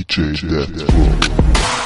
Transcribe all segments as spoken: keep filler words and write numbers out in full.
D J Death Row.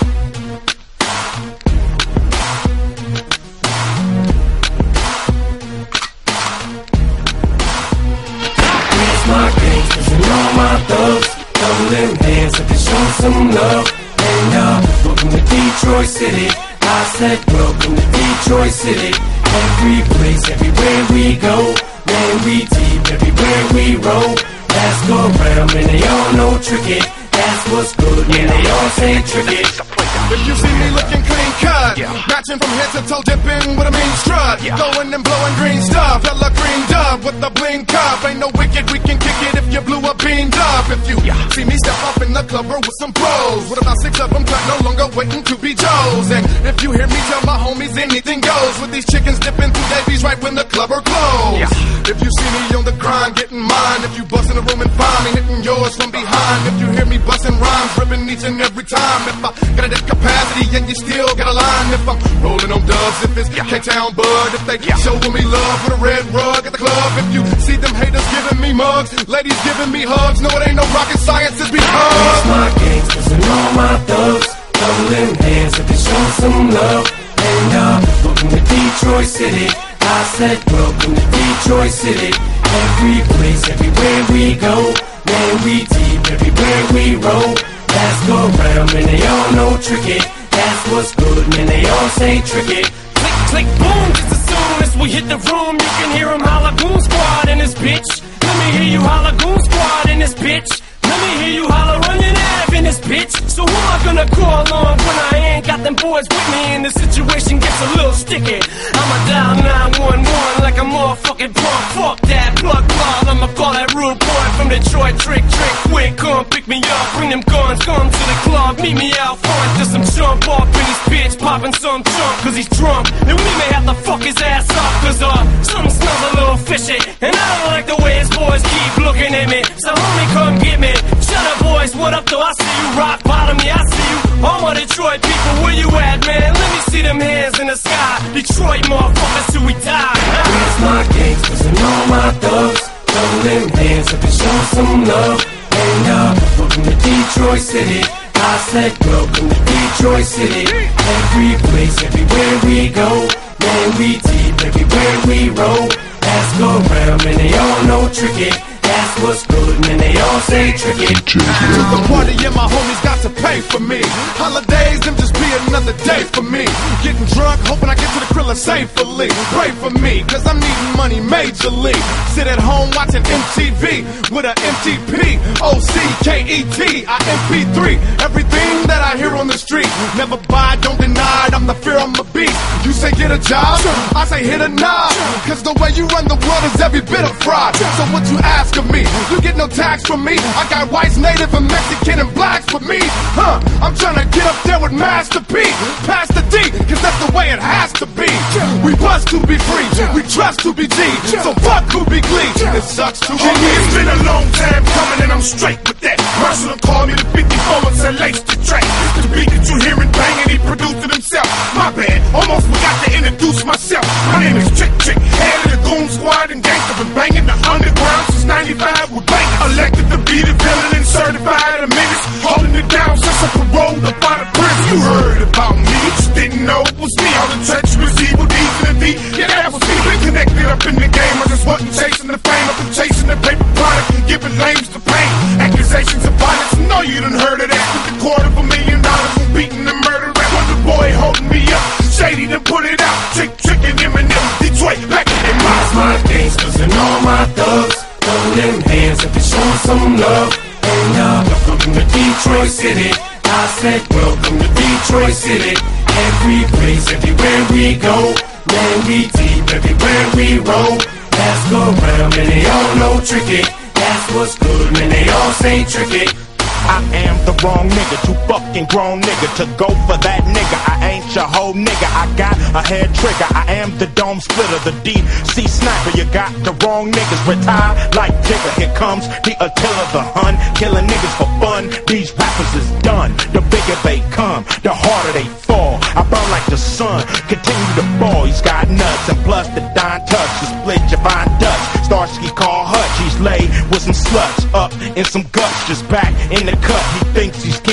My gangsters and all my thugs, throw them hands up and show some love. And uh, welcome to Detroit City. I said welcome to Detroit City. Every place, everywhere we go, man, we deep everywhere we roll. Ask around, man, they all know tricky. That's what's good, man, they all say tricky. If you see me looking clean cut, yeah. Matching from head to toe, dipping with a mean strut, yeah. Blowing and blowing green stuff, hella green dub with the bling cup. Ain't no wicked, we can kick it if you blew a bean up. If you yeah. see me step up in the club or with some pros, with about six of them cut, no longer waiting to be Joe's. And if you hear me tell my homies, anything goes. With these chickens dipping through Davies right when the club are closed. Yeah. If you see me on the grind, getting mine. If you bust in the room and find me hitting yours from behind. If you hear me busting rhymes, ripping each and every time. If I got that capacity and you still got a line. If I'm rolling on dubs, if it's yeah. K-Town Bud, if they yeah. showing me love with a red rug at the club. If you see them haters giving me mugs, ladies giving me hugs, no, it ain't no rocket science, it's because it's my gangsters and all my thugs, throw them hands if they show some love. And uh, welcome to Detroit City. I said welcome to Detroit City. Every place, everywhere we go, man, we deep everywhere we roll. Ask around, man, they all know tricky. That's what's good, man, they all say tricky. Click, click, boom, just as soon as we hit the room, you can hear them holla Goon Squad in this bitch. Let me hear you holla Goon Squad in this bitch. Let me hear you holla run your nav in this bitch. So who am I gonna call on when I ain't got them boys with me and the situation gets a little sticky? I'ma dial nine one one like a motherfucking punk. Fuck that plug plug, I'ma call that rude boy from Detroit. Trick, trick, quick, come pick me up. Bring them guns, come to the club. Meet me out front, just some jump off in this bitch. Popping some junk cause he's drunk. And we may have to fuck his ass up cause uh, something smells a little fishy. And I don't like the way his boys keep looking at me. So homie, come get me. Shut up boys, what up though? I see you rock bottom, yeah I see you. All my Detroit people, where you at man? Let me see them hands in the sky. Detroit motherfuckers till we die. Where's my gangsters and all my thugs? Throw them hands up and show some love. And uh, welcome to Detroit City. I said welcome to Detroit City. Every place, everywhere we go, man we deep everywhere we roll. Ask around, man they all know tricky. That's what's good, man, they all say tricky. The party and my homies got to pay for me. Holidays, them just be another day for me. Getting drunk, hoping I get to the Krilla safely. Pray for me, cause I'm needing money majorly. Sit at home watching M T V with a M T P, O C K E T, I M P three. Everything that I hear on the street, never buy, don't deny it, I'm the fear, I'm a beast. You say get a job, I say hit a knob. Cause the way you run the world is every bit of fraud. So what you ask of me, you get no tax from me. I got whites, native, and Mexican, and blacks for me. Huh, I'm trying to get up there with Master P. Pass the D, cause that's the way it has to be. We bust to be free, we trust to be G. So fuck who be glee, it sucks to be me. It's been a long time coming and I'm straight with that. Marshall called me the fifty-four and said lace the track. It's the beat that you hearing banging, he produced it himself. My bad, almost forgot to introduce myself. My name is Trick Trick, head of the Goon Squad and gangster been banging the underground since ninety-five with bang. Elected to be the villain and certified a menace. Holding it down since I paroled up out of prison. You heard about me, you just didn't know it was me. All the treacherous evil deeds in the deep. Yeah, that was me. Been connected up in the game. I just wasn't chasing the fame. I've been chasing the paper product and giving lames the pain. Accusations of violence, no you done heard of that. With a quarter of a million dollars from beating and murder. That was the boy holding me up. Shady to put it out. Trick, tricking Eminem. Detroit back in their minds. My gangsters and all my thugs, throw them hands if you show some love. And uh, welcome to Detroit City. I said welcome to Detroit City. Every place, everywhere we go, man we deep everywhere we roll. Ask around, man they all know tricky. That's what's good, man they all say tricky. I am the wrong nigga, too fucking grown nigga to go for that nigga. I ain't your whole nigga, I got a head trigger. I am the dome splitter, the D C sniper. You got the wrong niggas, retire like Jigger. Here comes the Attila, the Hun, killing niggas for fun. These rappers is done. The bigger they come, the harder they fall. I burn like the sun, continue to fall. He's got nuts and plus the Don touch to split your fine Dutch. Starsky call Hutch, he's laid with some sluts up in some guts, just back in the cut. He thinks he's king.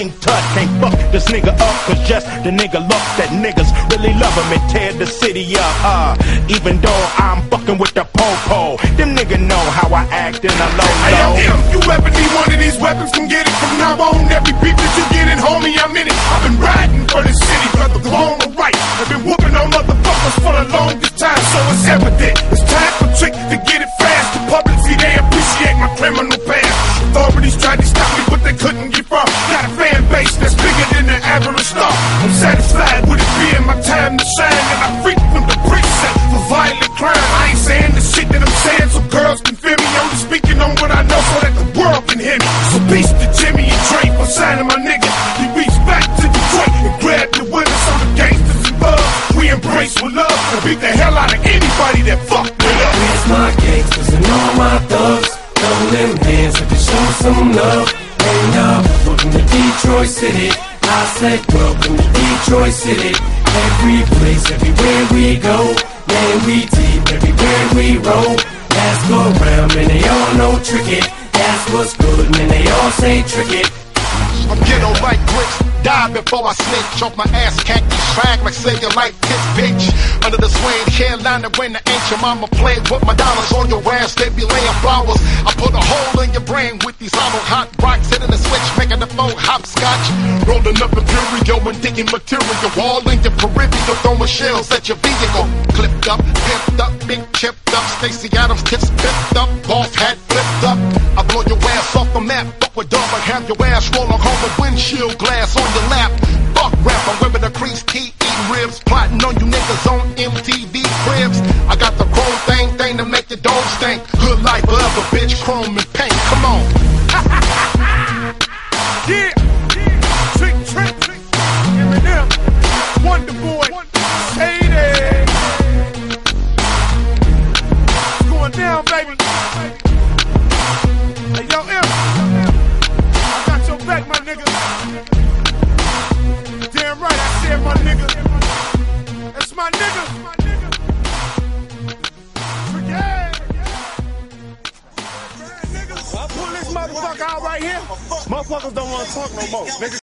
King Tut can't fuck this nigga up, cause just the nigga look that niggas really love him and tear the city up. Uh, even though I'm fucking with the po-po, them nigga know how I act in a low low. Hey, yo, M, you ever need one of these weapons? Come get it from now on. Every beat that you get in, homie, I'm in it. I've been riding for the city, whether wrong or right. I've been whooping on motherfuckers for the longest time, so it's evident. It's time for Trick to get it fast. The public see they appreciate my criminal past. Authorities tried to stop me, but they couldn't get far. Got a fan base that's bigger than the average star. I'm satisfied with it being my time to shine, and I frequent the precinct for violent crime. I ain't saying the shit that I'm saying so girls can feel me. Only speaking on what I know so that the world can hear me. So peace to Jimmy and Dre for signing my nigga. He reached back to Detroit and grabbed the winners on the gangsters and thugs. We embrace with love and beat the hell out of anybody that fuck with us. It's my gangsters and all my thugs. Throw them hands up to show some love. And uh, welcome to Detroit City. I said welcome to Detroit City. Every place, everywhere we go. Man, we deep everywhere we roll. Ask around, man, they all know trick it. That's what's good, man, they all say trick it. I'm ghetto like bricks, die before I snitch. Off my ass, khaki swag like say you like this bitch. Under the suede hairline when the ancient mama played with my dollars on your ass, they be laying flowers. I put a hole in your brain with these hollow hot rocks, hitting the switch, making the phone hopscotch. Rolling up Imperial and digging material, all in your peripheral, throwing shells at your vehicle. Clipped up, pimped up, big chipped up, Stacey Adams tips pipped up, boss hat flipped up. I blow your ass off the map, fuck with dog, I have your ass rolling home with windshield glass on your lap. Fuck rap, I'm wearing the crease tee, eating ribs, plotting on you niggas on M T V cribs. I got the chrome thing, thing to make the dog stink. Good life forever, bitch, chrome and paint, come on. Yeah, Trick, Trick, Trick, Eminem, Wonder Boy, Shady. It's going down, baby. Hey, yo, M, I got your back, my nigga. Damn right, I said my nigga. That's my nigga. Trick, yeah. I pull this motherfucker out right here. Motherfuckers don't want to talk no more. Niggas